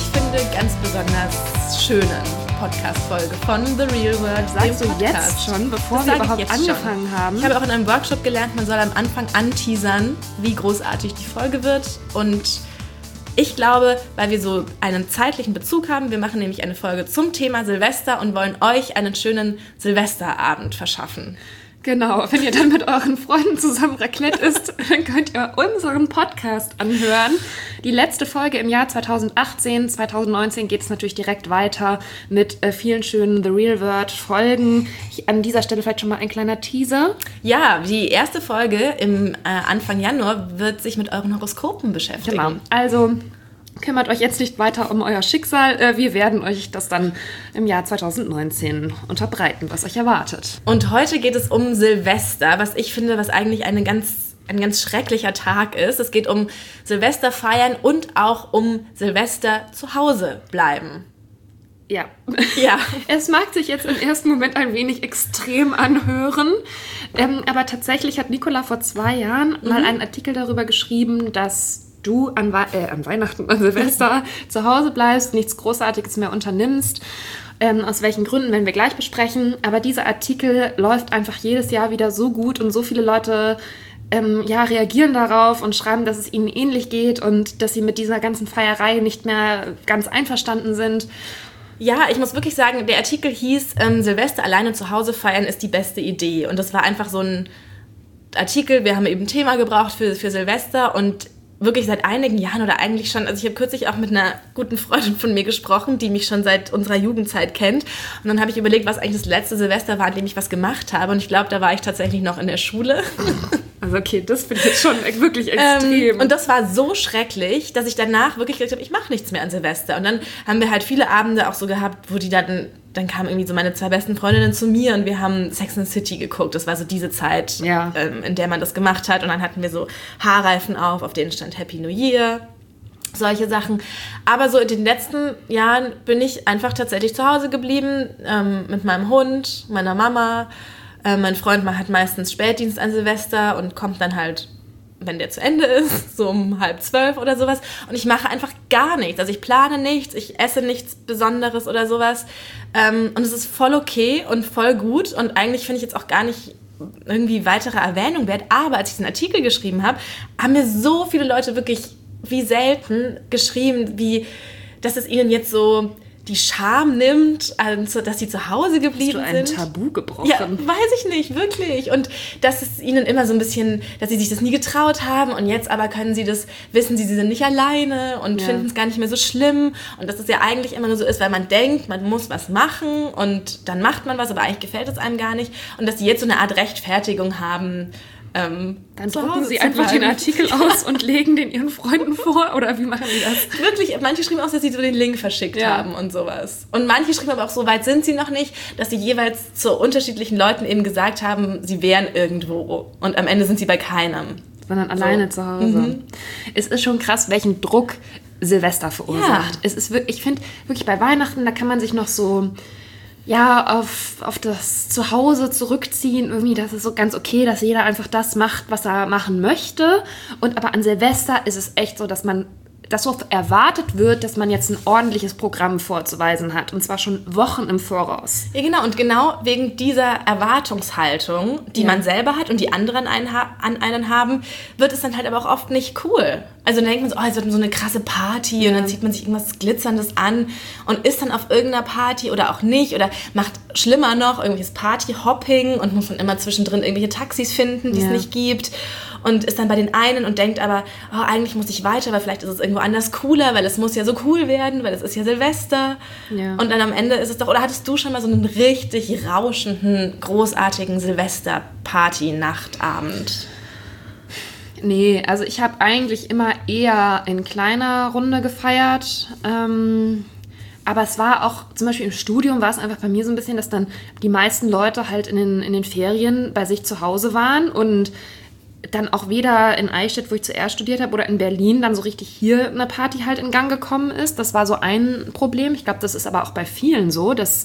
finde, ganz besonders schönen Podcast-Folge von The Real World. Sagst du jetzt schon, bevor wir überhaupt angefangen haben? Ich habe auch in einem Workshop gelernt, man soll am Anfang anteasern, wie großartig die Folge wird. Und ich glaube, weil wir so einen zeitlichen Bezug haben, wir machen nämlich eine Folge zum Thema Silvester und wollen euch einen schönen Silvesterabend verschaffen. Genau, wenn ihr dann mit euren Freunden zusammen Raclette isst, dann könnt ihr unseren Podcast anhören. Die letzte Folge im Jahr 2018, 2019 geht es natürlich direkt weiter mit vielen schönen The Real World Folgen. An dieser Stelle vielleicht schon mal ein kleiner Teaser. Ja, die erste Folge im Anfang Januar wird sich mit euren Horoskopen beschäftigen. Genau, also kümmert euch jetzt nicht weiter um euer Schicksal. Wir werden euch das dann im Jahr 2019 unterbreiten, was euch erwartet. Und heute geht es um Silvester, was ich finde, was eigentlich ein ganz schrecklicher Tag ist. Es geht um Silvester feiern und auch um Silvester zu Hause bleiben. Ja. Ja. Es mag sich jetzt im ersten Moment ein wenig extrem anhören, aber tatsächlich hat Nicola vor 2 Jahren mal einen Artikel darüber geschrieben, dass du an Weihnachten, an Silvester zu Hause bleibst, nichts Großartiges mehr unternimmst. Aus welchen Gründen werden wir gleich besprechen. Aber dieser Artikel läuft einfach jedes Jahr wieder so gut und so viele Leute reagieren darauf und schreiben, dass es ihnen ähnlich geht und dass sie mit dieser ganzen Feierei nicht mehr ganz einverstanden sind. Ja, ich muss wirklich sagen, der Artikel hieß, Silvester alleine zu Hause feiern ist die beste Idee. Und das war einfach so ein Artikel, wir haben eben ein Thema gebraucht für Silvester und wirklich seit einigen Jahren oder eigentlich schon, also ich habe kürzlich auch mit einer guten Freundin von mir gesprochen, die mich schon seit unserer Jugendzeit kennt. Und dann habe ich überlegt, was eigentlich das letzte Silvester war, an dem ich was gemacht habe. Und ich glaube, da war ich tatsächlich noch in der Schule. Also okay, das finde ich jetzt schon wirklich extrem. Und das war so schrecklich, dass ich danach wirklich gedacht habe, ich mache nichts mehr an Silvester. Und dann haben wir halt viele Abende auch so gehabt, wo die dann kamen irgendwie so meine 2 besten Freundinnen zu mir und wir haben Sex and the City geguckt. Das war so diese Zeit, in der man das gemacht hat. Und dann hatten wir so Haarreifen auf denen stand Happy New Year, solche Sachen. Aber so in den letzten Jahren bin ich einfach tatsächlich zu Hause geblieben, mit meinem Hund, meiner Mama. Mein Freund hat meistens Spätdienst an Silvester und kommt dann halt, wenn der zu Ende ist, so um 11:30 oder sowas. Und ich mache einfach gar nichts. Also ich plane nichts, ich esse nichts Besonderes oder sowas. Und es ist voll okay und voll gut. Und eigentlich finde ich jetzt auch gar nicht irgendwie weitere Erwähnung wert. Aber als ich den Artikel geschrieben habe, haben mir so viele Leute wirklich wie selten geschrieben, dass es ihnen jetzt so die Scham nimmt, also, dass sie zu Hause geblieben sind. Hast du ein Tabu gebrochen? Ja, weiß ich nicht, wirklich. Und dass es ihnen immer so ein bisschen, dass sie sich das nie getraut haben und jetzt aber wissen sie sind nicht alleine und finden es gar nicht mehr so schlimm. Und dass es ja eigentlich immer nur so ist, weil man denkt, man muss was machen und dann macht man was, aber eigentlich gefällt es einem gar nicht. Und dass sie jetzt so eine Art Rechtfertigung haben, dann drucken sie einfach den Artikel aus und legen den ihren Freunden vor? Oder wie machen die das? Wirklich, manche schrieben auch, dass sie so den Link verschickt haben und sowas. Und manche schrieben aber auch, so weit sind sie noch nicht, dass sie jeweils zu unterschiedlichen Leuten eben gesagt haben, sie wären irgendwo. Und am Ende sind sie bei keinem. Sondern alleine zu Hause. Es ist schon krass, welchen Druck Silvester verursacht. Ja. Ich finde wirklich bei Weihnachten, da kann man sich noch so auf das Zuhause zurückziehen. Irgendwie, das ist so ganz okay, dass jeder einfach das macht, was er machen möchte. Aber an Silvester ist es echt so, dass so erwartet wird, dass man jetzt ein ordentliches Programm vorzuweisen hat. Und zwar schon Wochen im Voraus. Ja, genau. Und genau wegen dieser Erwartungshaltung, die man selber hat und die anderen an einen haben, wird es dann halt aber auch oft nicht cool. Also dann denkt man so, es wird so eine krasse Party und dann zieht man sich irgendwas Glitzerndes an und ist dann auf irgendeiner Party oder auch nicht oder macht schlimmer noch irgendwelches Partyhopping und muss dann immer zwischendrin irgendwelche Taxis finden, die es nicht gibt. Und ist dann bei den einen und denkt aber, eigentlich muss ich weiter, weil vielleicht ist es irgendwo anders cooler, weil es muss ja so cool werden, weil es ist ja Silvester. Ja. Und dann am Ende ist es doch, oder hattest du schon mal so einen richtig rauschenden, großartigen Silvester-Party-Nachtabend? Nee, also ich habe eigentlich immer eher in kleiner Runde gefeiert. Aber es war auch, zum Beispiel im Studium war es einfach bei mir so ein bisschen, dass dann die meisten Leute halt in den Ferien bei sich zu Hause waren und dann auch weder in Eichstätt, wo ich zuerst studiert habe, oder in Berlin dann so richtig hier eine Party halt in Gang gekommen ist. Das war so ein Problem. Ich glaube, das ist aber auch bei vielen so, dass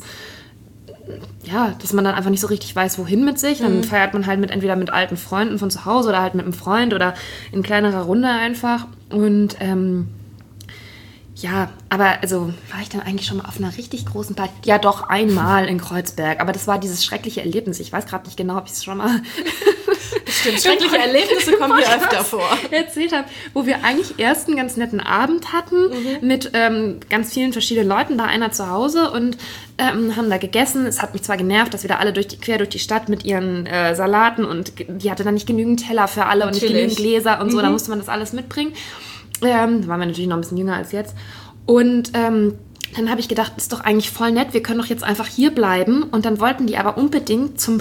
man dann einfach nicht so richtig weiß, wohin mit sich. Dann feiert man halt entweder mit alten Freunden von zu Hause oder halt mit einem Freund oder in kleinerer Runde einfach. Und Ja, aber also war ich dann eigentlich schon mal auf einer richtig großen Party? Ja, doch, einmal in Kreuzberg. Aber das war dieses schreckliche Erlebnis. Ich weiß gerade nicht genau, ob ich es schon mal Stimmt, schreckliche Erlebnisse kommen hier öfter vor. Erzählt habe, wo wir eigentlich erst einen ganz netten Abend hatten mit ganz vielen verschiedenen Leuten, da einer zu Hause und haben da gegessen. Es hat mich zwar genervt, dass wir da alle quer durch die Stadt mit ihren Salaten und die hatte dann nicht genügend Teller für alle und nicht genügend Gläser und so, da musste man das alles mitbringen. Da waren wir natürlich noch ein bisschen jünger als jetzt. Und dann habe ich gedacht, ist doch eigentlich voll nett, wir können doch jetzt einfach hier bleiben. Und dann wollten die aber unbedingt zum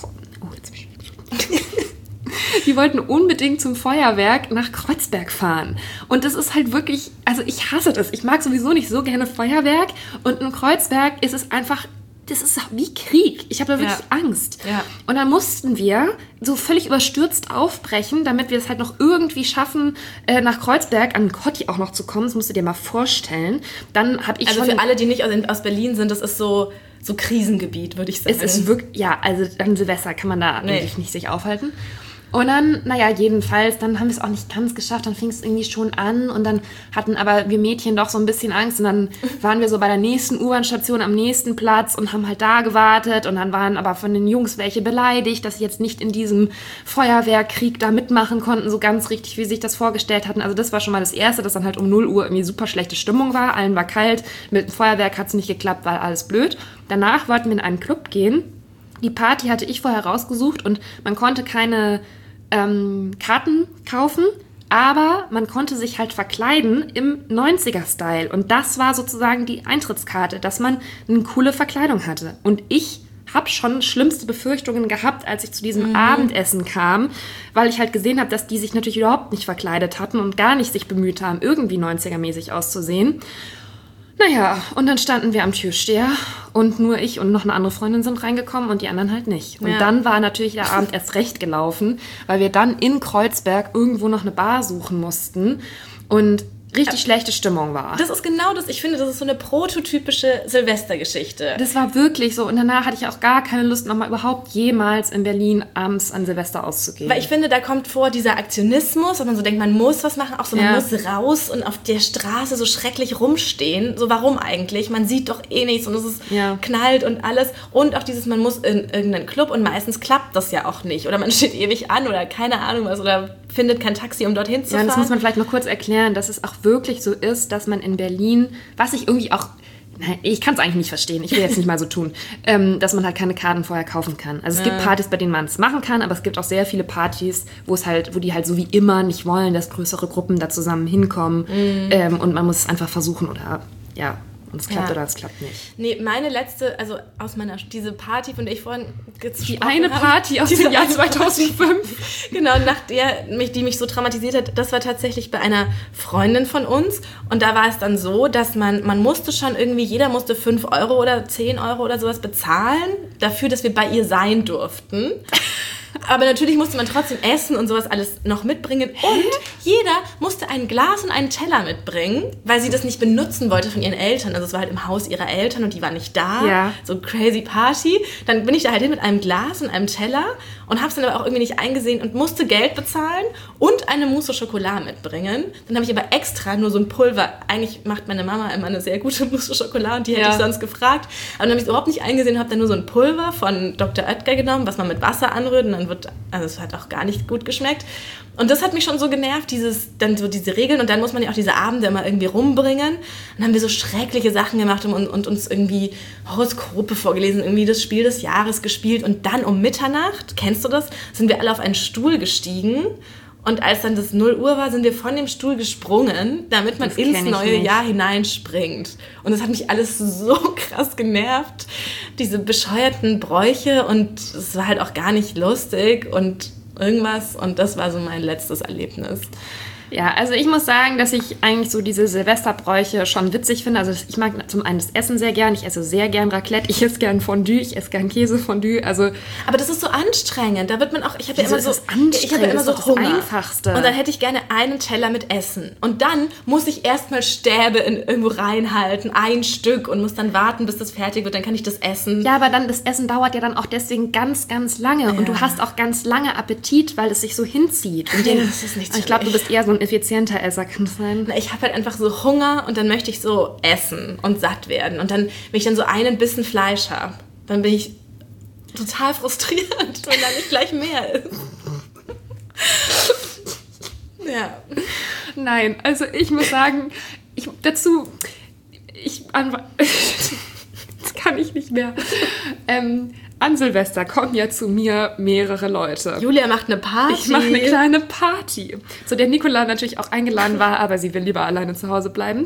Die wollten unbedingt zum Feuerwerk nach Kreuzberg fahren. Und das ist halt wirklich, also ich hasse das. Ich mag sowieso nicht so gerne Feuerwerk. Und in Kreuzberg ist es einfach, das ist wie Krieg. Ich habe da wirklich Angst. Ja. Und dann mussten wir so völlig überstürzt aufbrechen, damit wir es halt noch irgendwie schaffen, nach Kreuzberg an Kotti auch noch zu kommen. Das musst du dir mal vorstellen. Dann habe ich also für alle, die nicht aus Berlin sind, das ist so Krisengebiet, würde ich sagen. Es ist wirklich, ja, also an Silvester kann man da eigentlich nicht sich aufhalten. Und dann, naja, jedenfalls, dann haben wir es auch nicht ganz geschafft, dann fing es irgendwie schon an und dann hatten aber wir Mädchen doch so ein bisschen Angst und dann waren wir so bei der nächsten U-Bahn-Station am nächsten Platz und haben halt da gewartet und dann waren aber von den Jungs welche beleidigt, dass sie jetzt nicht in diesem Feuerwehrkrieg da mitmachen konnten, so ganz richtig, wie sie sich das vorgestellt hatten. Also das war schon mal das Erste, dass dann halt um 0 Uhr irgendwie super schlechte Stimmung war, allen war kalt, mit dem Feuerwerk hat es nicht geklappt, war alles blöd. Danach wollten wir in einen Club gehen. Die Party hatte ich vorher rausgesucht und man konnte keine Karten kaufen, aber man konnte sich halt verkleiden im 90er-Style. Und das war sozusagen die Eintrittskarte, dass man eine coole Verkleidung hatte. Und ich habe schon schlimmste Befürchtungen gehabt, als ich zu diesem Abendessen kam, weil ich halt gesehen habe, dass die sich natürlich überhaupt nicht verkleidet hatten und gar nicht sich bemüht haben, irgendwie 90er-mäßig auszusehen. Naja, und dann standen wir am Türsteher und nur ich und noch eine andere Freundin sind reingekommen und die anderen halt nicht. Und dann war natürlich der Abend erst recht gelaufen, weil wir dann in Kreuzberg irgendwo noch eine Bar suchen mussten und richtig schlechte Stimmung war. Das ist genau das. Ich finde, das ist so eine prototypische Silvestergeschichte. Das war wirklich so. Und danach hatte ich auch gar keine Lust, nochmal überhaupt jemals in Berlin abends an Silvester auszugehen. Weil ich finde, da kommt vor dieser Aktionismus, dass man so denkt, man muss was machen. Auch so, man muss raus und auf der Straße so schrecklich rumstehen. So, warum eigentlich? Man sieht doch eh nichts und es ist knallt und alles. Und auch dieses, man muss in irgendeinen Club und meistens klappt das ja auch nicht. Oder man steht ewig an oder keine Ahnung was oder findet kein Taxi, um dorthin zu fahren. Ja, das muss man vielleicht noch kurz erklären, dass es auch wirklich so ist, dass man in Berlin, was ich irgendwie auch, ich kann es eigentlich nicht verstehen, ich will jetzt nicht mal so tun, dass man halt keine Karten vorher kaufen kann. Also es gibt Partys, bei denen man es machen kann, aber es gibt auch sehr viele Partys, wo die halt so wie immer nicht wollen, dass größere Gruppen da zusammen hinkommen und man muss es einfach versuchen oder und es klappt oder es klappt nicht. Nee, meine letzte, also aus diese Party, von der ich vorhin gesprochen Die eine Party aus dem Jahr 2005. Genau, die mich so traumatisiert hat, das war tatsächlich bei einer Freundin von uns. Und da war es dann so, dass man musste schon irgendwie, jeder musste 5 Euro oder 10 Euro oder sowas bezahlen, dafür, dass wir bei ihr sein durften. Aber natürlich musste man trotzdem essen und sowas alles noch mitbringen. Und jeder musste ein Glas und einen Teller mitbringen, weil sie das nicht benutzen wollte von ihren Eltern. Also es war halt im Haus ihrer Eltern und die waren nicht da. Ja. So crazy Party. Dann bin ich da halt hin mit einem Glas und einem Teller und habe es dann aber auch irgendwie nicht eingesehen und musste Geld bezahlen und eine Mousse au Chocolat mitbringen. Dann habe ich aber extra nur so ein Pulver. Eigentlich macht meine Mama immer eine sehr gute Mousse au Chocolat und die hätte ich sonst gefragt. Aber dann habe ich es überhaupt nicht eingesehen und habe dann nur so ein Pulver von Dr. Oetker genommen, was man mit Wasser anrührt und dann es hat auch gar nicht gut geschmeckt. Und das hat mich schon so genervt, diese Regeln. Und dann muss man ja auch diese Abende immer irgendwie rumbringen. Dann haben wir so schreckliche Sachen gemacht und uns irgendwie Horoskope vorgelesen, irgendwie das Spiel des Jahres gespielt. Und dann um Mitternacht, kennst du das, sind wir alle auf einen Stuhl gestiegen. Und als dann das 0 Uhr war, sind wir von dem Stuhl gesprungen, damit man ins neue Jahr hineinspringt. Und das hat mich alles so krass genervt. Diese bescheuerten Bräuche und es war halt auch gar nicht lustig und irgendwas. Und das war so mein letztes Erlebnis. Ja, also ich muss sagen, dass ich eigentlich so diese Silvesterbräuche schon witzig finde. Also ich mag zum einen das Essen sehr gern. Ich esse sehr gern Raclette. Ich esse gern Fondue. Ich esse gern Käsefondue. Also, aber das ist so anstrengend. Da wird man auch. Ich habe ja immer so das Hunger. Einfachste. Und dann hätte ich gerne einen Teller mit Essen. Und dann muss ich erstmal Stäbe irgendwo reinhalten, ein Stück und muss dann warten, bis das fertig wird. Dann kann ich das essen. Ja, aber dann das Essen dauert ja dann auch deswegen ganz, ganz lange. Ja. Und du hast auch ganz lange Appetit, weil es sich so hinzieht. Und das ist nicht so. Ich glaube, du bist eher so ein ein effizienter Esser, kann das sein? Na, ich habe halt einfach so Hunger und dann möchte ich so essen und satt werden. Und dann, wenn ich dann so einen Bissen Fleisch habe, dann bin ich total frustriert, wenn da nicht gleich mehr ist. Ja. Nein, also ich muss sagen, das kann ich nicht mehr. An Silvester kommen ja zu mir mehrere Leute. Julia macht eine Party. Ich mache eine kleine Party, zu der Nicola natürlich auch eingeladen war, aber sie will lieber alleine zu Hause bleiben.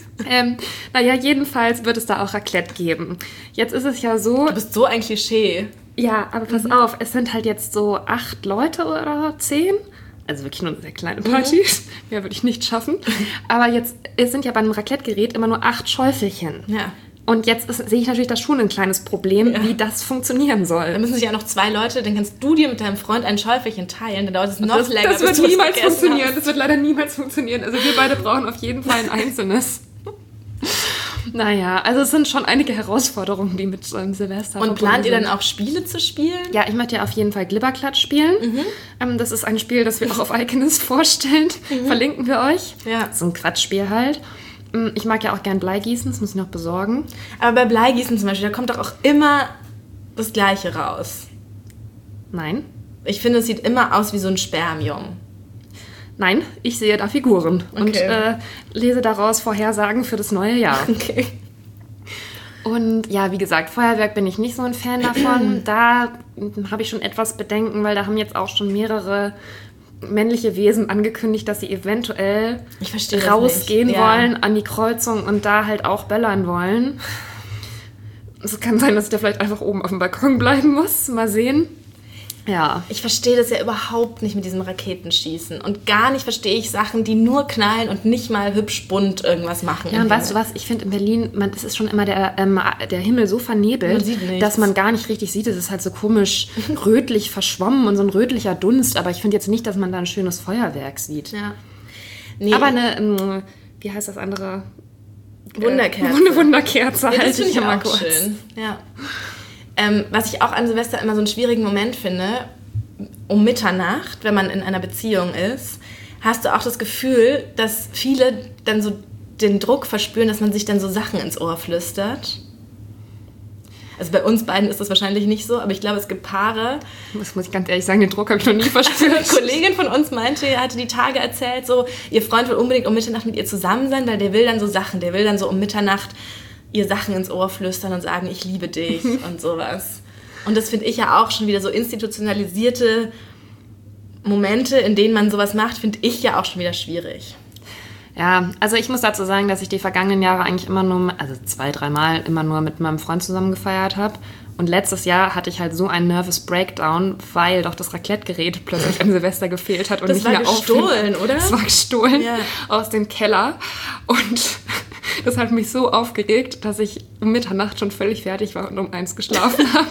Jedenfalls wird es da auch Raclette geben. Jetzt ist es ja so... Du bist so ein Klischee. Ja, aber pass auf, es sind halt jetzt so 8 Leute oder 10. Also wirklich nur eine sehr kleine Party. Mehr würde ich nicht schaffen. Aber es sind ja bei einem Raclette-Gerät immer nur 8 Schäufelchen. Ja. Und jetzt sehe ich natürlich da schon ein kleines Problem, wie das funktionieren soll. Da müssen sich ja noch 2 Leute, dann kannst du dir mit deinem Freund ein Schäufelchen teilen, dann dauert es noch länger. Das wird niemals funktionieren. Das wird leider niemals funktionieren. Also wir beide brauchen auf jeden Fall ein einzelnes. Naja, also es sind schon einige Herausforderungen, die mit Silvester Und plant ihr dann auch Spiele zu spielen? Ja, ich möchte ja auf jeden Fall Glibberklatsch spielen. Das ist ein Spiel, das wir auch auf Iconist vorstellen. Verlinken wir euch. Ja. So ein Quatschspiel halt. Ich mag ja auch gern Bleigießen, das muss ich noch besorgen. Aber bei Bleigießen zum Beispiel, da kommt doch auch immer das Gleiche raus. Nein. Ich finde, es sieht immer aus wie so ein Spermium. Nein, ich sehe da Figuren und lese daraus Vorhersagen für das neue Jahr. Okay. Und ja, wie gesagt, Feuerwerk bin ich nicht so ein Fan davon. Da habe ich schon etwas Bedenken, weil da haben jetzt auch schon mehrere männliche Wesen angekündigt, dass sie eventuell rausgehen wollen an die Kreuzung und da halt auch böllern wollen. Es kann sein, dass ich da vielleicht einfach oben auf dem Balkon bleiben muss. Mal sehen. Ja. Ich verstehe das ja überhaupt nicht mit diesem Raketenschießen. Und gar nicht verstehe ich Sachen, die nur knallen und nicht mal hübsch bunt irgendwas machen. Ja, und weißt du was? Ich finde in Berlin, es ist schon immer der Himmel so vernebelt, dass man gar nicht richtig sieht. Es ist halt so komisch rötlich verschwommen und so ein rötlicher Dunst. Aber ich finde jetzt nicht, dass man da ein schönes Feuerwerk sieht. Ja. Nee. Aber eine, wie heißt das andere? Wunderkerze. Eine Wunderkerze ja, halte ich immer kurz. Schön. Ja. Was ich auch an Silvester immer so einen schwierigen Moment finde, um Mitternacht, wenn man in einer Beziehung ist, hast du auch das Gefühl, dass viele dann so den Druck verspüren, dass man sich dann so Sachen ins Ohr flüstert. Also bei uns beiden ist das wahrscheinlich nicht so, aber ich glaube, es gibt Paare. Das muss ich ganz ehrlich sagen, den Druck habe ich noch nie verspürt. Eine Kollegin von uns hatte die Tage erzählt, so, ihr Freund will unbedingt um Mitternacht mit ihr zusammen sein, weil der will dann so um Mitternacht ihr Sachen ins Ohr flüstern und sagen, ich liebe dich und sowas. Und das finde ich ja auch schon wieder so institutionalisierte Momente, in denen man sowas macht, finde ich ja auch schon wieder schwierig. Ja, also ich muss dazu sagen, dass ich die vergangenen Jahre eigentlich immer nur, also 2-3 Mal immer nur mit meinem Freund zusammen gefeiert habe. Und letztes Jahr hatte ich halt so einen Nervous Breakdown, weil doch das Raclette-Gerät plötzlich an Silvester gefehlt hat und das nicht mehr aufhing. Das war gestohlen, oder? Das war gestohlen ja. Aus dem Keller. Und das hat mich so aufgeregt, dass ich um Mitternacht schon völlig fertig war und um 1 geschlafen habe.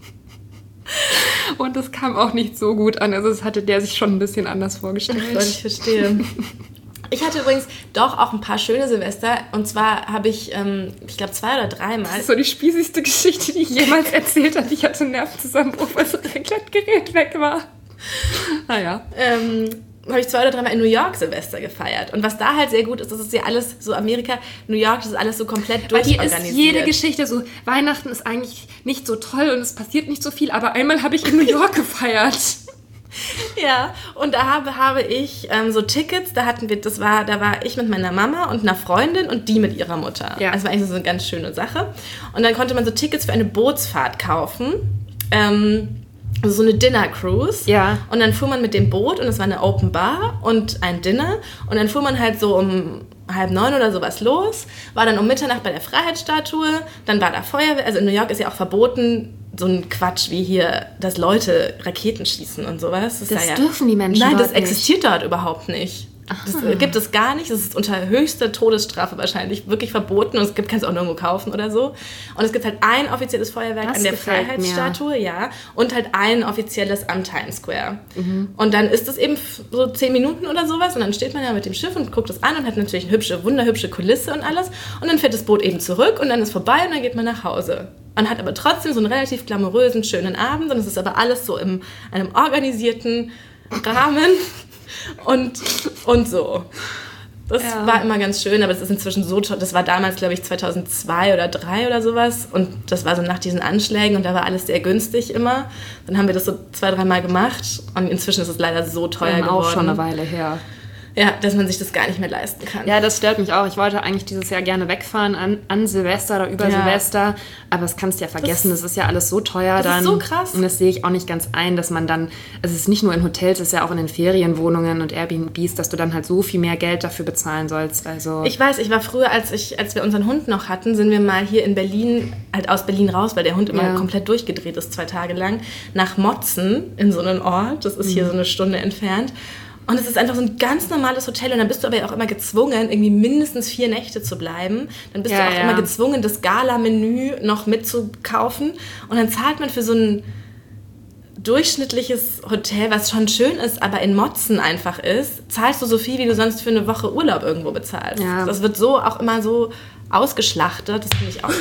Und das kam auch nicht so gut an. Also das hatte der sich schon ein bisschen anders vorgestellt. Ich verstehe. Ich hatte übrigens doch auch ein paar schöne Silvester. Und zwar habe ich glaube 2 oder 3 Mal... Das ist so die spießigste Geschichte, die ich jemals erzählt habe. Ich hatte einen Nervenzusammenbruch, weil das Raclette-Gerät weg war. Naja. Habe ich 2 oder 3 Mal in New York Silvester gefeiert. Und was da halt sehr gut ist, das ist ja alles so Amerika, New York, das ist alles so komplett durchorganisiert. Weil hier ist jede Geschichte so, Weihnachten ist eigentlich nicht so toll und es passiert nicht so viel, aber einmal habe ich in New York gefeiert. Ja, und da habe ich so Tickets, da war ich mit meiner Mama und einer Freundin und die mit ihrer Mutter. Ja. Das war eigentlich so eine ganz schöne Sache. Und dann konnte man so Tickets für eine Bootsfahrt kaufen. Also so eine Dinner-Cruise. Ja. Und dann fuhr man mit dem Boot und es war eine Open Bar und ein Dinner. Und dann fuhr man halt so um 8:30 oder sowas los, war dann um Mitternacht bei der Freiheitsstatue, dann war da Feuerwehr. Also in New York ist ja auch verboten, so ein Quatsch wie hier, dass Leute Raketen schießen und sowas. Das dürfen die Menschen Nein, dort das existiert dort überhaupt nicht. Das gibt es gar nicht. Das ist unter höchster Todesstrafe wahrscheinlich wirklich verboten und kannst du auch nirgendwo kaufen oder so. Und es gibt halt ein offizielles Feuerwerk an der Freiheitsstatue, ja, und halt ein offizielles am Times Square. Mhm. Und dann ist es eben so 10 Minuten oder sowas und dann steht man ja mit dem Schiff und guckt es an und hat natürlich eine wunderhübsche Kulisse und alles. Und dann fährt das Boot eben zurück und dann ist vorbei und dann geht man nach Hause. Man hat aber trotzdem so einen relativ glamourösen, schönen Abend und es ist aber alles so in einem organisierten Rahmen. und so. Das war immer ganz schön, aber es ist inzwischen so toll. Das war damals, glaube ich, 2002 oder 2003 oder sowas. Und das war so nach diesen Anschlägen und da war alles sehr günstig immer. Dann haben wir das so 2-3 Mal gemacht und inzwischen ist es leider so teuer geworden. Auch schon eine Weile her. Ja, dass man sich das gar nicht mehr leisten kann. Ja, das stört mich auch. Ich wollte eigentlich dieses Jahr gerne wegfahren an Silvester oder über Silvester, aber das kannst du ja vergessen. Das ist ja alles so teuer dann. Das ist so krass. Und das sehe ich auch nicht ganz ein, dass man dann, also es ist nicht nur in Hotels, es ist ja auch in den Ferienwohnungen und Airbnbs, dass du dann halt so viel mehr Geld dafür bezahlen sollst. Also ich weiß, ich war früher, als wir unseren Hund noch hatten, sind wir mal hier in Berlin, halt aus Berlin raus, weil der Hund immer komplett durchgedreht ist, 2 Tage lang, nach Motzen in so einen Ort. Das ist hier so eine Stunde entfernt. Und es ist einfach so ein ganz normales Hotel und dann bist du aber ja auch immer gezwungen, irgendwie mindestens 4 Nächte zu bleiben. Dann bist du auch immer gezwungen, das Gala-Menü noch mitzukaufen und dann zahlt man für so ein durchschnittliches Hotel, was schon schön ist, aber in Motzen einfach ist, zahlst du so viel, wie du sonst für eine Woche Urlaub irgendwo bezahlst. Ja. Das wird so auch immer so ausgeschlachtet, das finde ich auch...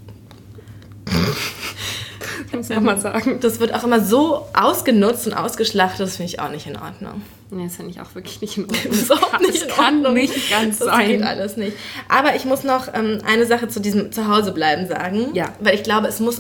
Kannst du auch mal sagen. Das wird auch immer so ausgenutzt und ausgeschlachtet, das finde ich auch nicht in Ordnung. Nee, das finde ich auch wirklich nicht in Ordnung. Das ist auch nicht in Ordnung. Kann nicht ganz sein. Das geht alles nicht. Aber ich muss noch eine Sache zu diesem Zuhausebleiben sagen. Ja. Weil ich glaube, es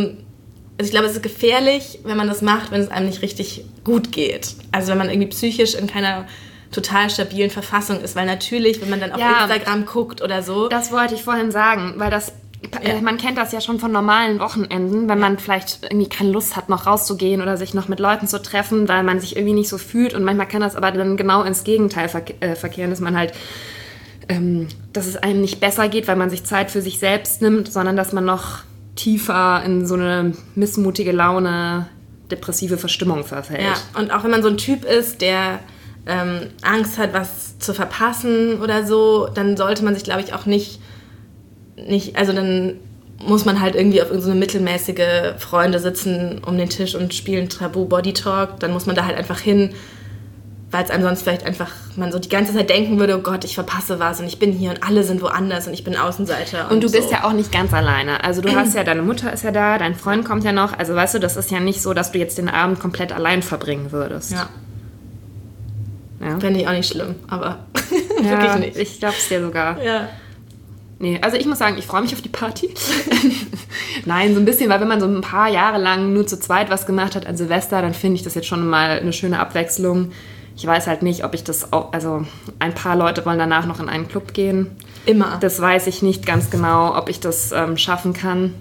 ist gefährlich, wenn man das macht, wenn es einem nicht richtig gut geht. Also wenn man irgendwie psychisch in keiner total stabilen Verfassung ist. Weil natürlich, wenn man dann auf Instagram guckt oder so... Das wollte ich vorhin sagen, weil man kennt das ja schon von normalen Wochenenden, wenn man vielleicht irgendwie keine Lust hat, noch rauszugehen oder sich noch mit Leuten zu treffen, weil man sich irgendwie nicht so fühlt. Und manchmal kann das aber dann genau ins Gegenteil verkehren, dass man halt, dass es einem nicht besser geht, weil man sich Zeit für sich selbst nimmt, sondern dass man noch tiefer in so eine missmutige Laune, depressive Verstimmung verfällt. Ja, und auch wenn man so ein Typ ist, der Angst hat, was zu verpassen oder so, dann sollte man sich, glaube ich, auch nicht, also dann muss man halt irgendwie auf irgendeine mittelmäßige Freunde sitzen um den Tisch und spielen Tabu Body Talk, dann muss man da halt einfach hin, weil es einem sonst vielleicht einfach, man so die ganze Zeit denken würde, oh Gott, ich verpasse was und ich bin hier und alle sind woanders und ich bin Außenseiter. Und du bist ja auch nicht ganz alleine, also du hast ja, deine Mutter ist ja da, dein Freund kommt ja noch, also weißt du, das ist ja nicht so, dass du jetzt den Abend komplett allein verbringen würdest. Ja. Fände ich auch nicht schlimm, aber wirklich nicht. Ich glaube es dir sogar. Ja. Nee, also ich muss sagen, ich freue mich auf die Party. Nein, so ein bisschen, weil wenn man so ein paar Jahre lang nur zu zweit was gemacht hat an Silvester, dann finde ich das jetzt schon mal eine schöne Abwechslung. Ich weiß halt nicht, ob ich das auch, also ein paar Leute wollen danach noch in einen Club gehen. Immer. Das weiß ich nicht ganz genau, ob ich das schaffen kann.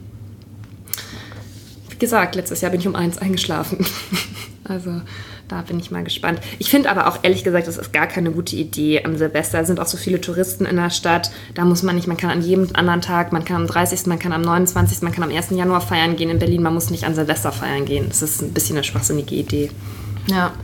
Wie gesagt, letztes Jahr bin ich um 1 eingeschlafen. Also da bin ich mal gespannt. Ich finde aber auch, ehrlich gesagt, das ist gar keine gute Idee am Silvester. Da sind auch so viele Touristen in der Stadt. Da muss man nicht, man kann an jedem anderen Tag, man kann am 30., man kann am 29., man kann am 1. Januar feiern gehen in Berlin. Man muss nicht an Silvester feiern gehen. Das ist ein bisschen eine schwachsinnige Idee. Ja.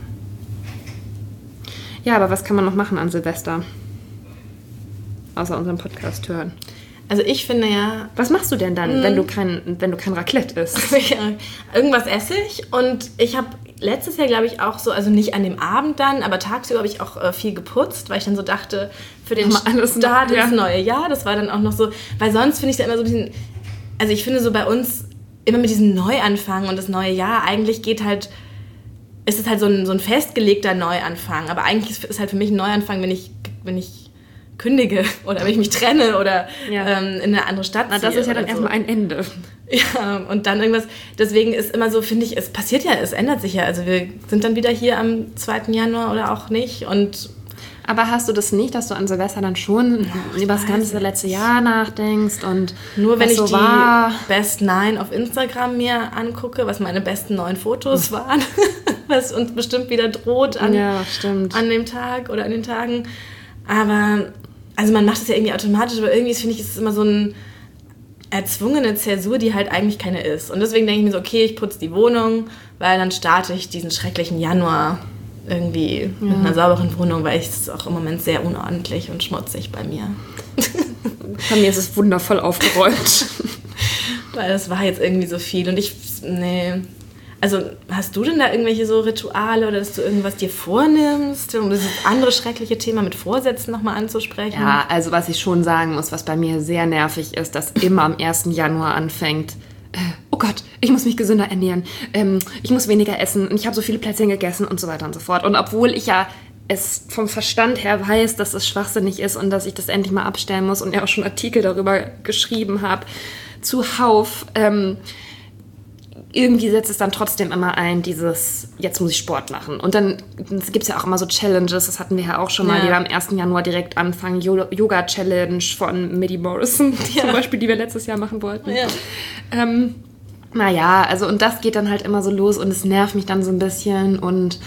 Ja, aber was kann man noch machen an Silvester? Außer unseren Podcast hören. Also ich finde ja... Was machst du denn dann, wenn du kein Raclette isst? Ja, irgendwas esse ich und ich habe letztes Jahr, glaube ich, auch so, also nicht an dem Abend dann, aber tagsüber habe ich auch viel geputzt, weil ich dann so dachte, für den Start ins neue Jahr, das war dann auch noch so, weil sonst finde ich es ja immer so ein bisschen, also ich finde so bei uns immer mit diesem Neuanfang und das neue Jahr, eigentlich geht halt, ist es halt so ein festgelegter Neuanfang, aber eigentlich ist halt für mich ein Neuanfang, wenn ich kündige oder wenn ich mich trenne oder in eine andere Stadt ziehe. Das ist ja dann erstmal ein Ende. Ja, und dann irgendwas, deswegen ist immer so, finde ich, es passiert ja, es ändert sich ja. Also wir sind dann wieder hier am 2. Januar oder auch nicht. Aber hast du das nicht, dass du an Silvester dann schon über das ganze letzte Jahr nachdenkst und nur wenn ich so Best 9 auf Instagram mir angucke, was meine besten 9 Fotos waren, was uns bestimmt wieder droht an dem Tag oder an den Tagen. Aber, also man macht es ja irgendwie automatisch, aber irgendwie finde ich, ist es immer so eine erzwungene Zäsur, die halt eigentlich keine ist. Und deswegen denke ich mir so, okay, ich putze die Wohnung, weil dann starte ich diesen schrecklichen Januar irgendwie mit einer sauberen Wohnung, weil es ist auch im Moment sehr unordentlich und schmutzig bei mir. Bei mir ist es wundervoll aufgeräumt. Weil das war jetzt irgendwie so viel und also hast du denn da irgendwelche so Rituale oder dass du irgendwas dir vornimmst, um dieses andere schreckliche Thema mit Vorsätzen nochmal anzusprechen? Ja, also was ich schon sagen muss, was bei mir sehr nervig ist, dass immer am 1. Januar anfängt, oh Gott, ich muss mich gesünder ernähren, ich muss weniger essen und ich habe so viele Plätzchen gegessen und so weiter und so fort. Und obwohl ich ja es vom Verstand her weiß, dass es schwachsinnig ist und dass ich das endlich mal abstellen muss und ja auch schon Artikel darüber geschrieben habe, zuhauf, irgendwie setzt es dann trotzdem immer ein, dieses, jetzt muss ich Sport machen. Und dann gibt es ja auch immer so Challenges, das hatten wir ja auch schon mal, die wir am 1. Januar direkt anfangen. Yoga-Challenge von Midi Morrison zum Beispiel, die wir letztes Jahr machen wollten. Ja. Naja, also und das geht dann halt immer so los und es nervt mich dann so ein bisschen und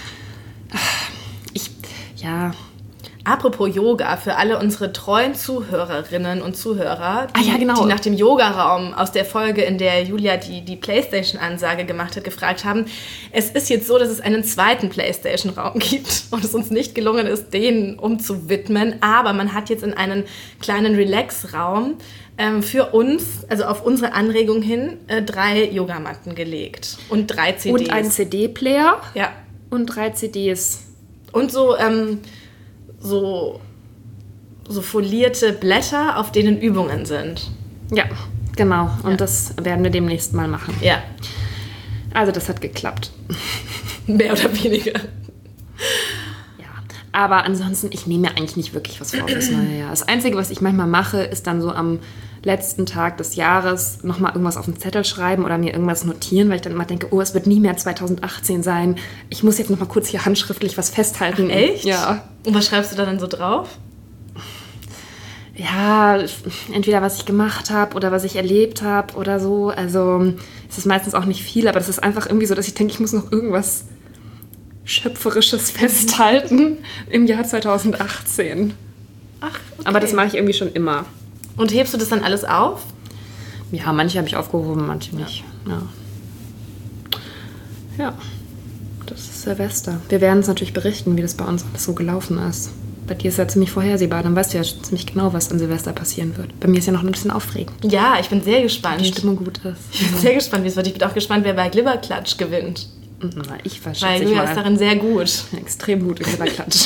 Apropos Yoga, für alle unsere treuen Zuhörerinnen und Zuhörer, die nach dem Yogaraum aus der Folge, in der Julia die PlayStation-Ansage gemacht hat, gefragt haben. Es ist jetzt so, dass es einen zweiten PlayStation-Raum gibt und es uns nicht gelungen ist, den umzuwidmen. Aber man hat jetzt in einen kleinen Relax-Raum für uns, also auf unsere Anregung hin, 3 Yogamatten gelegt und 3 CDs. Und einen CD-Player. Ja. Und 3 CDs. Und so folierte Blätter, auf denen Übungen sind. Ja, genau. Und das werden wir demnächst mal machen. Ja. Also das hat geklappt. Mehr oder weniger. Ja, aber ansonsten, ich nehme mir eigentlich nicht wirklich was vor fürs neue Jahr. Das Einzige, was ich manchmal mache, ist dann so am letzten Tag des Jahres nochmal irgendwas auf den Zettel schreiben oder mir irgendwas notieren, weil ich dann immer denke, oh, es wird nie mehr 2018 sein. Ich muss jetzt nochmal kurz hier handschriftlich was festhalten. Ach, echt? Ja. Und was schreibst du da dann so drauf? Ja, entweder was ich gemacht habe oder was ich erlebt habe oder so. Also es ist meistens auch nicht viel, aber das ist einfach irgendwie so, dass ich denke, ich muss noch irgendwas Schöpferisches festhalten im Jahr 2018. Ach, okay. Aber das mache ich irgendwie schon immer. Und hebst du das dann alles auf? Ja, manche habe ich aufgehoben, manche nicht. Ja, das ist Silvester. Wir werden es natürlich berichten, wie das bei uns alles so gelaufen ist. Bei dir ist ja ziemlich vorhersehbar, dann weißt du ja ziemlich genau, was an Silvester passieren wird. Bei mir ist ja noch ein bisschen aufregend. Ja, ich bin sehr gespannt. Wie die Stimmung gut ist. Ich bin sehr gespannt, wie es wird. Ich bin auch gespannt, wer bei Glibberklatsch gewinnt. Na, ich weiß Weil Julia ist darin sehr gut. Extrem gut in Glibberklatsch.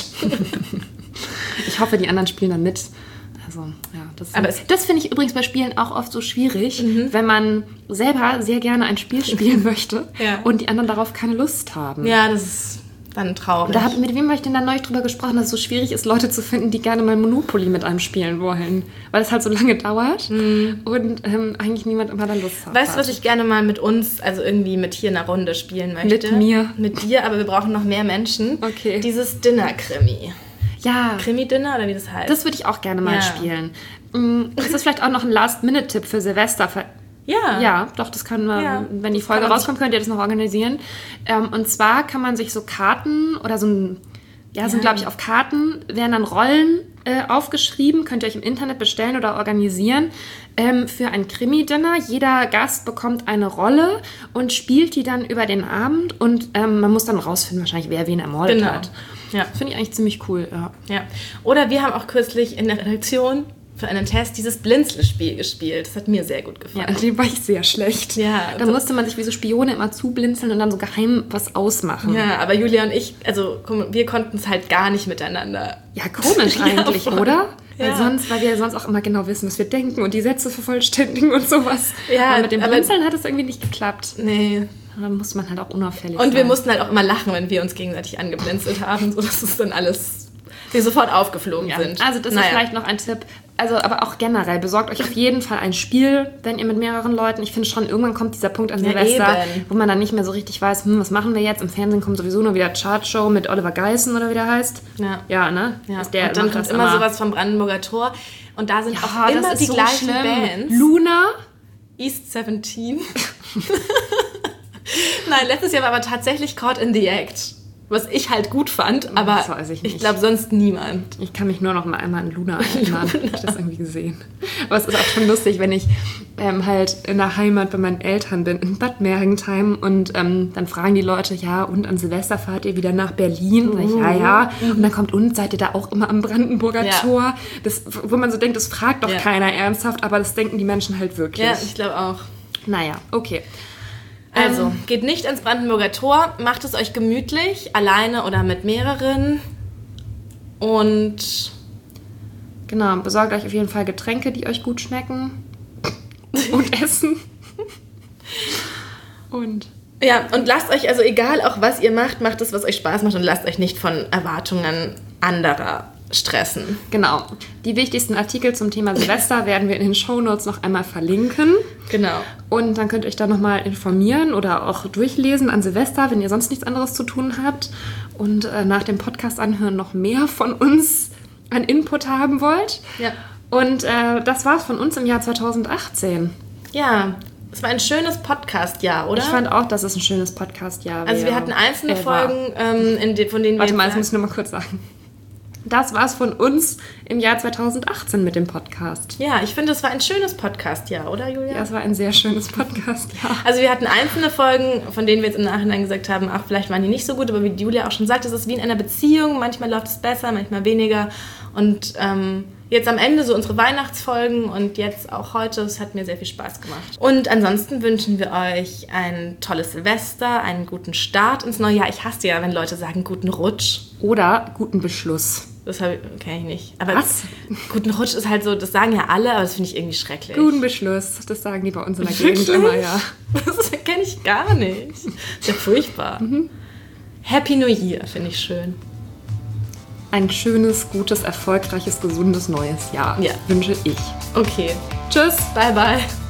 Ich hoffe, die anderen spielen dann mit. Also, ja, das finde ich übrigens bei Spielen auch oft so schwierig, wenn man selber sehr gerne ein Spiel spielen möchte und die anderen darauf keine Lust haben. Ja, das ist dann traurig. Mit wem habe ich denn da neulich drüber gesprochen, dass es so schwierig ist, Leute zu finden, die gerne mal Monopoly mit einem spielen wollen, weil es halt so lange dauert und eigentlich niemand immer da Lust hat. Weißt du, was ich gerne mal mit uns, also irgendwie mit hier in einer Runde spielen möchte? Mit mir? Mit dir, aber wir brauchen noch mehr Menschen. Okay. Dieses Dinner-Krimi. Ja. Krimi-Dinner oder wie das heißt? Das würde ich auch gerne mal spielen. Ist das vielleicht auch noch ein Last-Minute-Tipp für Silvester? Ja. Ja, doch, das kann man, wenn die Folge rauskommt, könnt ihr das noch organisieren. Und zwar kann man sich so Karten oder sind glaube ich auf Karten, werden dann Rollen aufgeschrieben, könnt ihr euch im Internet bestellen oder organisieren für ein Krimi-Dinner. Jeder Gast bekommt eine Rolle und spielt die dann über den Abend und man muss dann rausfinden, wahrscheinlich, wer wen ermordet hat. Ja. Finde ich eigentlich ziemlich cool, ja. Oder wir haben auch kürzlich in der Redaktion für einen Test dieses Blinzelspiel gespielt. Das hat mir sehr gut gefallen. Ja, dem war ich sehr schlecht. Ja, da musste man sich wie so Spione immer zublinzeln und dann so geheim was ausmachen. Ja, aber Julia und ich, also wir konnten es halt gar nicht miteinander. Ja, komisch eigentlich, oder? Ja. Weil wir sonst auch immer genau wissen, was wir denken und die Sätze vervollständigen und sowas. Ja, aber mit dem Blinzeln hat es irgendwie nicht geklappt. Nee. Da muss man halt auch unauffällig sein. Und wir mussten halt auch immer lachen, wenn wir uns gegenseitig angeblinzelt haben, sodass es dann alles, wir sofort aufgeflogen sind. Also das ist vielleicht noch ein Tipp. Also aber auch generell, besorgt euch auf jeden Fall ein Spiel, wenn ihr mit mehreren Leuten, ich finde schon, irgendwann kommt dieser Punkt an Silvester, wo man dann nicht mehr so richtig weiß, was machen wir jetzt? Im Fernsehen kommt sowieso nur wieder Chartshow mit Oliver Geissen oder wie der heißt. Ja, ne? Ja. Und dann kommt immer sowas vom Brandenburger Tor und da sind auch immer die gleichen Bands. Luna. East 17. Nein, letztes Jahr war aber tatsächlich Caught in the Act. Was ich halt gut fand, aber ich glaube sonst niemand. Ich kann mich nur noch mal einmal an Luna erinnern. Ich habe das irgendwie gesehen. Aber es ist auch schon lustig, wenn ich halt in der Heimat bei meinen Eltern bin, in Bad Mergentheim und dann fragen die Leute, ja, und an Silvester fahrt ihr wieder nach Berlin? Und ich, ja. Und dann kommt, und seid ihr da auch immer am Brandenburger Tor? Das, wo man so denkt, das fragt doch keiner ernsthaft, aber das denken die Menschen halt wirklich. Ja, ich glaube auch. Naja, okay. Also, geht nicht ans Brandenburger Tor, macht es euch gemütlich, alleine oder mit mehreren. Und genau, besorgt euch auf jeden Fall Getränke, die euch gut schmecken. Und Essen. Und ja, und lasst euch, also egal auch was ihr macht, macht es, was euch Spaß macht und lasst euch nicht von Erwartungen anderer stressen. Genau. Die wichtigsten Artikel zum Thema Silvester werden wir in den Shownotes noch einmal verlinken. Genau. Und dann könnt ihr euch da nochmal informieren oder auch durchlesen an Silvester, wenn ihr sonst nichts anderes zu tun habt und nach dem Podcast anhören noch mehr von uns an Input haben wollt. Ja. Und das war's von uns im Jahr 2018. Ja, es war ein schönes Podcast-Jahr, oder? Ich fand auch, dass es ein schönes Podcast-Jahr war. Also wir hatten einzelne Folgen, von denen wir... Warte mal, das muss ich nur mal kurz sagen. Das war's von uns im Jahr 2018 mit dem Podcast. Ja, ich finde, es war ein schönes Podcast-Jahr, oder Julia? Ja, es war ein sehr schönes Podcast-Jahr. Also wir hatten einzelne Folgen, von denen wir jetzt im Nachhinein gesagt haben, ach, vielleicht waren die nicht so gut, aber wie Julia auch schon sagt, es ist wie in einer Beziehung. Manchmal läuft es besser, manchmal weniger. Und jetzt am Ende so unsere Weihnachtsfolgen und jetzt auch heute, es hat mir sehr viel Spaß gemacht. Und ansonsten wünschen wir euch ein tolles Silvester, einen guten Start ins neue Jahr. Ich hasse ja, wenn Leute sagen, guten Rutsch. Oder guten Beschluss. Das kenne ich nicht. Aber Was? Guten Rutsch ist halt so, das sagen ja alle, aber das finde ich irgendwie schrecklich. Guten Beschluss, das sagen die bei uns in der Gegend immer, ja. Das kenne ich gar nicht. Das ist ja furchtbar. Happy New Year finde ich schön. Ein schönes, gutes, erfolgreiches, gesundes neues Jahr Ja. wünsche ich. Okay. Tschüss. Bye, bye.